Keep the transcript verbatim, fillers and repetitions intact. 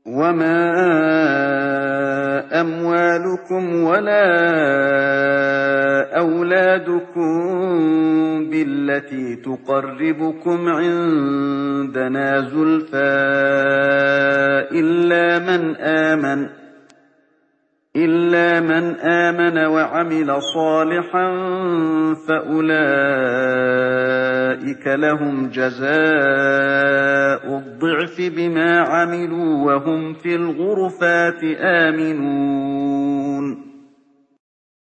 وَمَا أَمْوَالُكُمْ وَلَا أَوْلَادُكُم بِالَّتِي تُقَرِّبُكُمْ عِندَنَا زُلْفَىٰ إِلَّا مَنْ آمَنَ وَعَمِلَ صَالِحًا فَأُولَٰئِكَ لَهُمْ جَزَاءُ الضِّعْفِ بِمَا عَمِلُوا وَهُمْ فِي الْغُرُفَاتِ آمِنُونَ